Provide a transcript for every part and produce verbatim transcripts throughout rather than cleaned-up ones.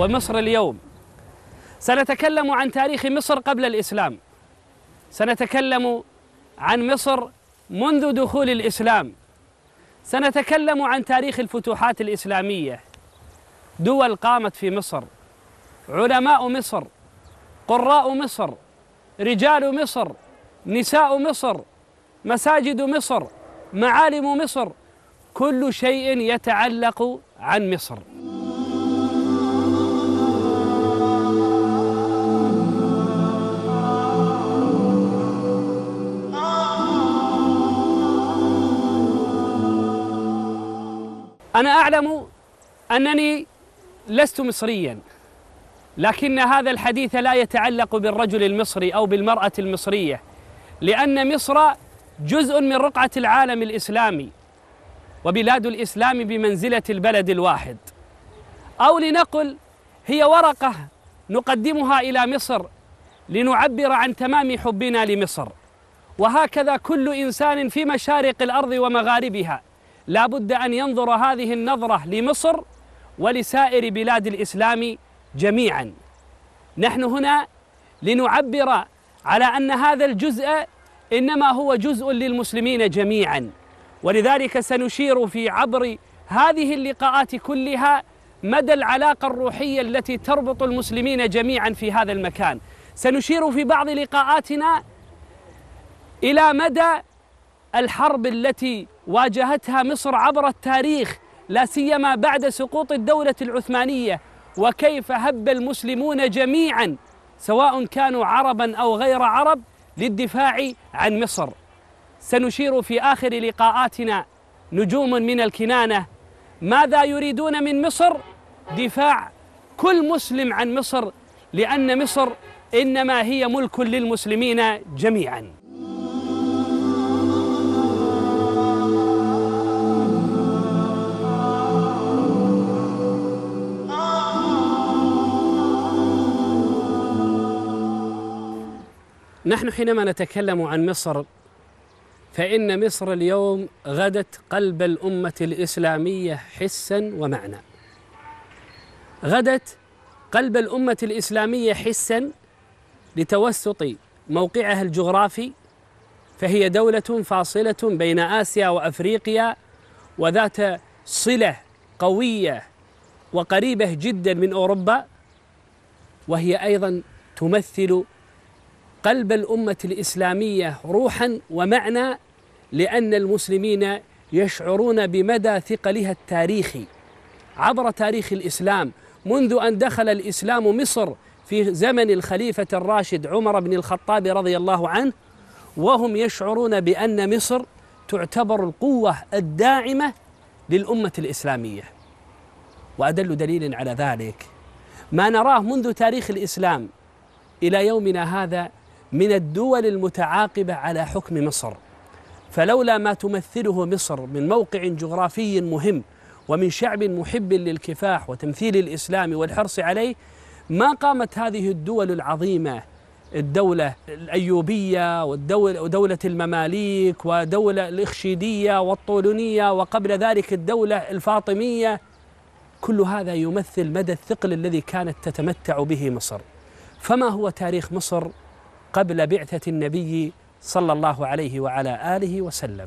ومصر اليوم. سنتكلم عن تاريخ مصر قبل الإسلام، سنتكلم عن مصر منذ دخول الإسلام، سنتكلم عن تاريخ الفتوحات الإسلامية، دول قامت في مصر، علماء مصر، قراء مصر، رجال مصر، نساء مصر، مساجد مصر، معالم مصر، كل شيء يتعلق عن مصر. أنا أعلم أنني لست مصرياً، لكن هذا الحديث لا يتعلق بالرجل المصري أو بالمرأة المصرية، لأن مصر جزء من رقعة العالم الإسلامي، وبلاد الإسلام بمنزلة البلد الواحد، أو لنقل هي ورقة نقدمها إلى مصر لنعبر عن تمام حبنا لمصر. وهكذا كل إنسان في مشارق الأرض ومغاربها لا بد أن ينظر هذه النظرة لمصر ولسائر بلاد الإسلام جميعا. نحن هنا لنعبر على أن هذا الجزء إنما هو جزء للمسلمين جميعا، ولذلك سنشير في عبر هذه اللقاءات كلها مدى العلاقة الروحية التي تربط المسلمين جميعا في هذا المكان. سنشير في بعض لقاءاتنا إلى مدى الحرب التي واجهتها مصر عبر التاريخ، لا سيما بعد سقوط الدولة العثمانية، وكيف هب المسلمون جميعا سواء كانوا عربا أو غير عرب للدفاع عن مصر. سنشير في آخر لقاءاتنا نجوم من الكنانة ماذا يريدون من مصر؟ دفاع كل مسلم عن مصر، لأن مصر إنما هي ملك للمسلمين جميعا. نحن حينما نتكلم عن مصر فإن مصر اليوم غدت قلب الأمة الإسلامية حسا ومعنى. غدت قلب الأمة الإسلامية حسا لتوسط موقعها الجغرافي، فهي دولة فاصلة بين آسيا وأفريقيا، وذات صلة قوية وقريبة جدا من أوروبا، وهي أيضا تمثل قلب الأمة الإسلامية روحا ومعنى، لأن المسلمين يشعرون بمدى ثقلها التاريخي عبر تاريخ الإسلام منذ أن دخل الإسلام مصر في زمن الخليفة الراشد عمر بن الخطاب رضي الله عنه، وهم يشعرون بأن مصر تعتبر القوة الداعمة للأمة الإسلامية. وأدل دليل على ذلك ما نراه منذ تاريخ الإسلام إلى يومنا هذا من الدول المتعاقبة على حكم مصر، فلولا ما تمثله مصر من موقع جغرافي مهم ومن شعب محب للكفاح وتمثيل الإسلام والحرص عليه ما قامت هذه الدول العظيمة، الدولة الأيوبية والدولة ودولة المماليك ودولة الإخشيدية والطولونية وقبل ذلك الدولة الفاطمية. كل هذا يمثل مدى الثقل الذي كانت تتمتع به مصر. فما هو تاريخ مصر قبل بعثة النبي صلى الله عليه وعلى آله وسلم؟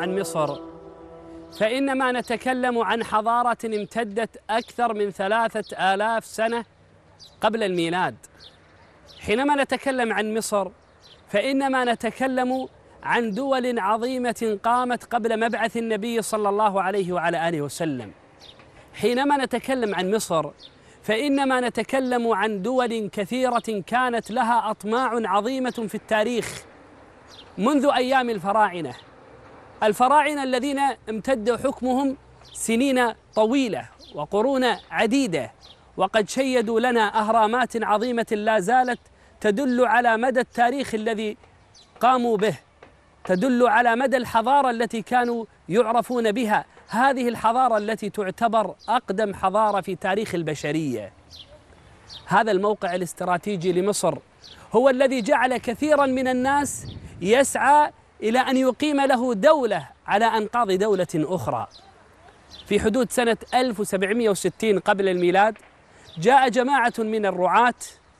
عن مصر فإنما نتكلم عن حضارة امتدت أكثر من ثلاثة آلاف سنة قبل الميلاد. حينما نتكلم عن مصر فإنما نتكلم عن دول عظيمة قامت قبل مبعث النبي صلى الله عليه وعلى آله وسلم. حينما نتكلم عن مصر فإنما نتكلم عن دول كثيرة كانت لها أطماع عظيمة في التاريخ منذ أيام الفراعنة، الفراعنة الذين امتد حكمهم سنين طويلة وقرون عديدة، وقد شيدوا لنا أهرامات عظيمة لا زالت تدل على مدى التاريخ الذي قاموا به، تدل على مدى الحضارة التي كانوا يعرفون بها، هذه الحضارة التي تعتبر أقدم حضارة في تاريخ البشرية. هذا الموقع الاستراتيجي لمصر هو الذي جعل كثيرا من الناس يسعى إلى أن يقيم له دولة على أنقاض دولة أخرى. في حدود سنة ألف وسبعمائة وستين قبل الميلاد جاء جماعة من الرعاة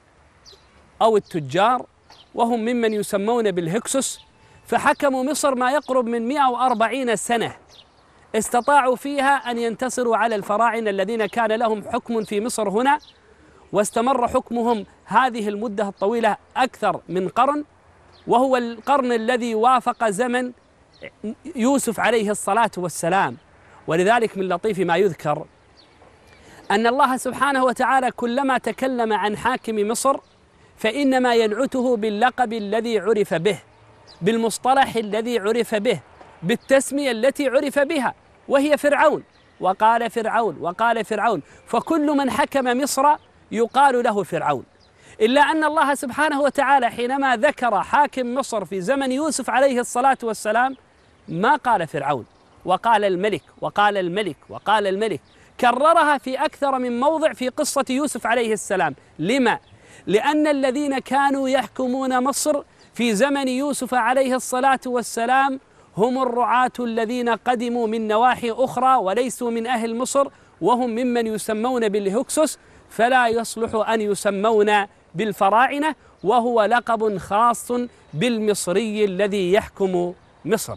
أو التجار وهم ممن يسمون بالهكسوس، فحكموا مصر ما يقرب من مئة وأربعين سنة، استطاعوا فيها أن ينتصروا على الفراعنة الذين كان لهم حكم في مصر هنا، واستمر حكمهم هذه المدة الطويلة أكثر من قرن، وهو القرن الذي وافق زمن يوسف عليه الصلاة والسلام. ولذلك من لطيف ما يذكر أن الله سبحانه وتعالى كلما تكلم عن حاكم مصر فإنما ينعته باللقب الذي عرف به، بالمصطلح الذي عرف به، بالتسمية التي عرف بها، وهي فرعون. وقال فرعون وقال فرعون، فكل من حكم مصر يقال له فرعون، إلا أن الله سبحانه وتعالى حينما ذكر حاكم مصر في زمن يوسف عليه الصلاة والسلام ما قال فرعون، وقال الملك وقال الملك وقال الملك، كررها في أكثر من موضع في قصة يوسف عليه السلام. لما؟ لأن الذين كانوا يحكمون مصر في زمن يوسف عليه الصلاة والسلام هم الرعاة الذين قدموا من نواحي أخرى وليسوا من أهل مصر، وهم ممن يسمون بالهكسوس، فلا يصلح أن يسمون بالفراعنة، وهو لقب خاص بالمصري الذي يحكم مصر.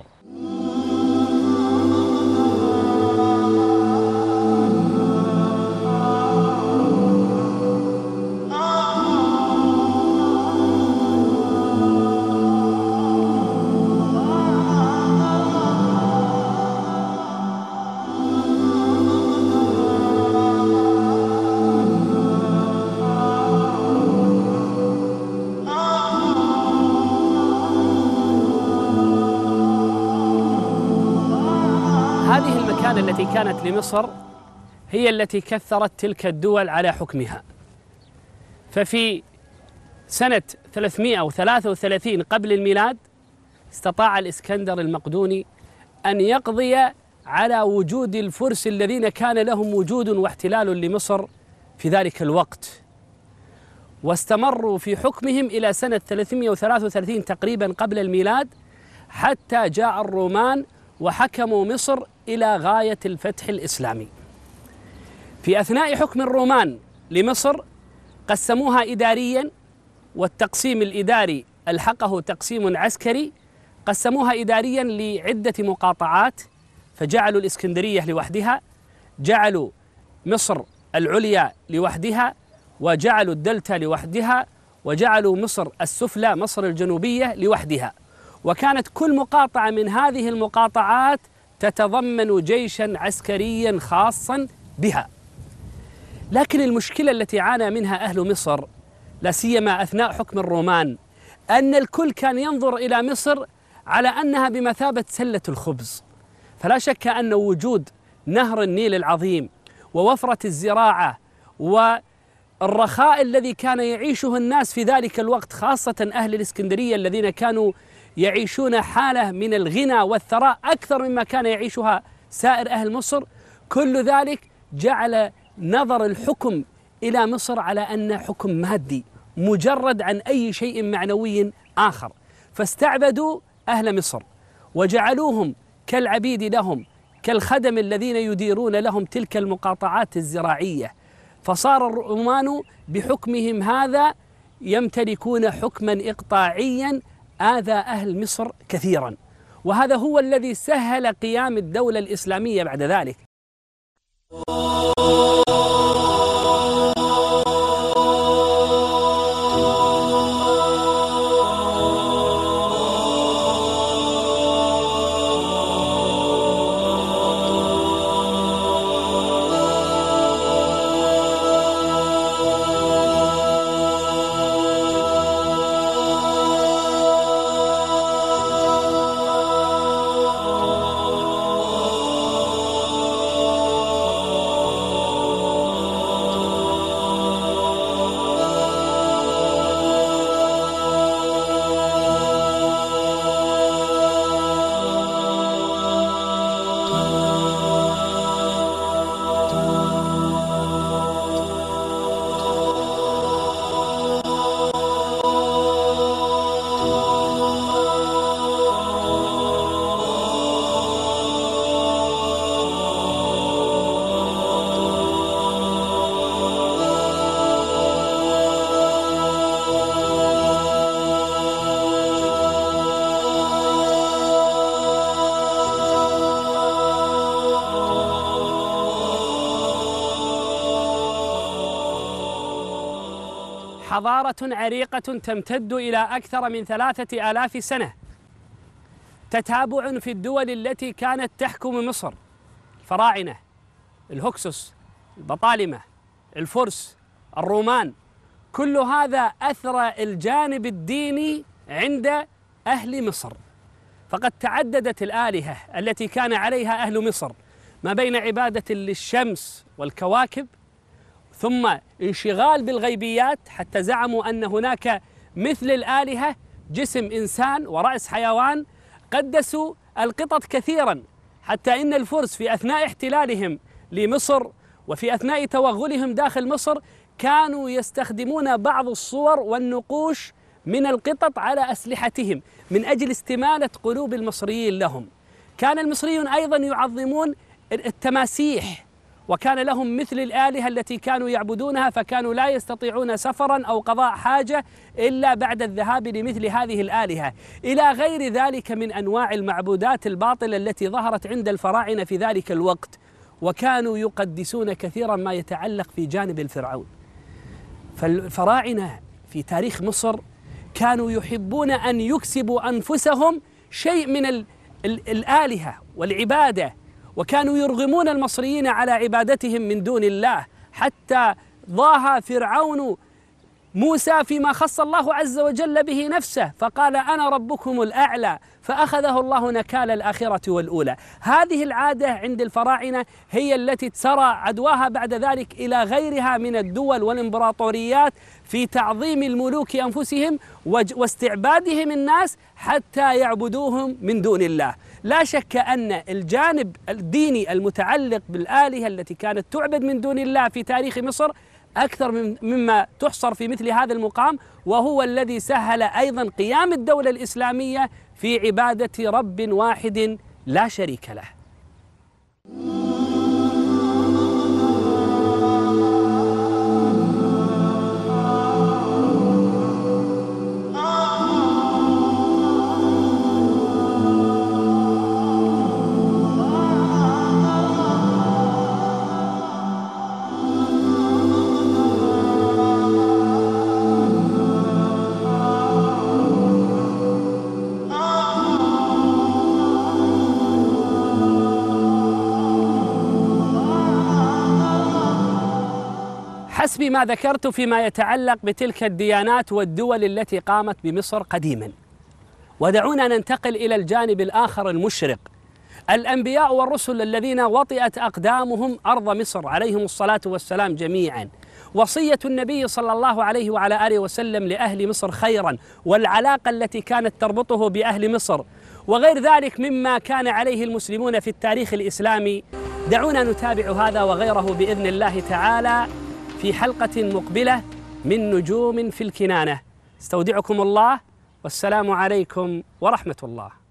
هذه المكانة التي كانت لمصر هي التي كثرت تلك الدول على حكمها. ففي سنة ثلاثمائة وثلاثة وثلاثين قبل الميلاد استطاع الإسكندر المقدوني أن يقضي على وجود الفرس الذين كان لهم وجود واحتلال لمصر في ذلك الوقت، واستمروا في حكمهم إلى سنة ثلاثمائة وثلاثة وثلاثين تقريبا قبل الميلاد، حتى جاء الرومان وحكموا مصر إلى غاية الفتح الإسلامي. في أثناء حكم الرومان لمصر قسموها إداريا، والتقسيم الإداري ألحقه تقسيم عسكري، قسموها إداريا لعدة مقاطعات، فجعلوا الإسكندرية لوحدها، جعلوا مصر العليا لوحدها، وجعلوا الدلتا لوحدها، وجعلوا مصر السفلى مصر الجنوبية لوحدها. وكانت كل مقاطعة من هذه المقاطعات تتضمن جيشا عسكريا خاصا بها. لكن المشكلة التي عانى منها أهل مصر لا سيما أثناء حكم الرومان أن الكل كان ينظر إلى مصر على أنها بمثابة سلة الخبز. فلا شك أن وجود نهر النيل العظيم ووفرة الزراعة والرخاء الذي كان يعيشه الناس في ذلك الوقت، خاصة أهل الإسكندرية الذين كانوا يعيشون حالة من الغنى والثراء أكثر مما كان يعيشها سائر أهل مصر، كل ذلك جعل نظر الحكم إلى مصر على أن حكم مادي مجرد عن أي شيء معنوي آخر، فاستعبدوا أهل مصر وجعلوهم كالعبيد لهم، كالخدم الذين يديرون لهم تلك المقاطعات الزراعية. فصار الرومان بحكمهم هذا يمتلكون حكما إقطاعيا آذى أهل مصر كثيرا، وهذا هو الذي سهل قيام الدولة الإسلامية بعد ذلك. حضارة عريقة تمتد إلى أكثر من ثلاثة آلاف سنة، تتابع في الدول التي كانت تحكم مصر، الفراعنة، الهكسوس، البطالمة، الفرس، الرومان، كل هذا أثرى الجانب الديني عند أهل مصر، فقد تعددت الآلهة التي كان عليها أهل مصر ما بين عبادة للشمس والكواكب، ثم انشغال بالغيبيات حتى زعموا أن هناك مثل الآلهة جسم إنسان ورأس حيوان. قدسوا القطط كثيرا، حتى إن الفرس في أثناء احتلالهم لمصر وفي أثناء توغلهم داخل مصر كانوا يستخدمون بعض الصور والنقوش من القطط على أسلحتهم من أجل استمالة قلوب المصريين لهم. كان المصريون أيضا يعظمون التماسيح، وكان لهم مثل الآلهة التي كانوا يعبدونها، فكانوا لا يستطيعون سفرا أو قضاء حاجة إلا بعد الذهاب لمثل هذه الآلهة، إلى غير ذلك من أنواع المعبودات الباطلة التي ظهرت عند الفراعنة في ذلك الوقت. وكانوا يقدسون كثيرا ما يتعلق في جانب الفرعون. فالفراعنة في تاريخ مصر كانوا يحبون أن يكسبوا أنفسهم شيء من ال ال الآلهة والعبادة، وكانوا يرغمون المصريين على عبادتهم من دون الله، حتى ضاها فرعون موسى فيما خص الله عز وجل به نفسه فقال أنا ربكم الأعلى، فأخذه الله نكال الآخرة والأولى. هذه العادة عند الفراعنة هي التي سرى عدواها بعد ذلك إلى غيرها من الدول والإمبراطوريات في تعظيم الملوك أنفسهم واستعبادهم الناس حتى يعبدوهم من دون الله. لا شك أن الجانب الديني المتعلق بالآلهة التي كانت تعبد من دون الله في تاريخ مصر أكثر من مما تحصر في مثل هذا المقام، وهو الذي سهل أيضا قيام الدولة الإسلامية في عبادة رب واحد لا شريك له. حسب ما ذكرت فيما يتعلق بتلك الديانات والدول التي قامت بمصر قديما، ودعونا ننتقل إلى الجانب الآخر المشرق. الأنبياء والرسل الذين وطئت أقدامهم أرض مصر عليهم الصلاة والسلام جميعا، وصية النبي صلى الله عليه وعلى آله وسلم لأهل مصر خيرا، والعلاقة التي كانت تربطه بأهل مصر، وغير ذلك مما كان عليه المسلمون في التاريخ الإسلامي. دعونا نتابع هذا وغيره بإذن الله تعالى في حلقة مقبلة من نجوم في الكنانة. استودعكم الله، والسلام عليكم ورحمة الله.